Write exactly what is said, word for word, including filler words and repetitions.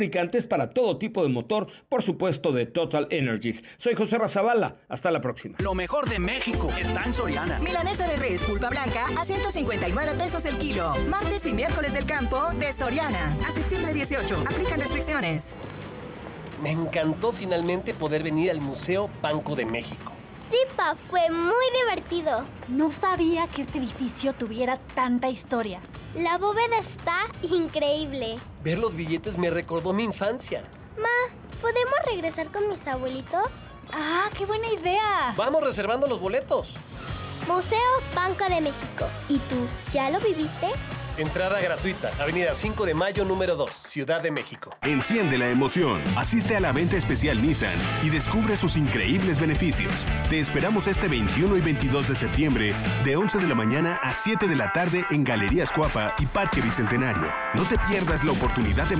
Fabricantes para todo tipo de motor, por supuesto de Total Energies. Soy José Razabala, hasta la próxima. Lo mejor de México está en Soriana. Milanesa de res pulpa blanca a ciento cincuenta y nueve pesos el kilo. Martes y miércoles del campo de Soriana. A septiembre dieciocho. Aplican restricciones. Me encantó finalmente poder venir al Museo Banco de México. Sí, pa, fue muy divertido. No sabía que este edificio tuviera tanta historia. La bóveda está increíble. Ver los billetes me recordó mi infancia. Ma, ¿podemos regresar con mis abuelitos? ¡Ah, qué buena idea! Vamos reservando los boletos. Museo Banco de México. ¿Y tú, ya lo viviste? Entrada gratuita, Avenida cinco de Mayo, número dos, Ciudad de México. Enciende la emoción, asiste a la venta especial Nissan y descubre sus increíbles beneficios. Te esperamos este veintiuno y veintidós de septiembre, de once de la mañana a siete de la tarde en Galerías Coapa y Parque Bicentenario. No te pierdas la oportunidad de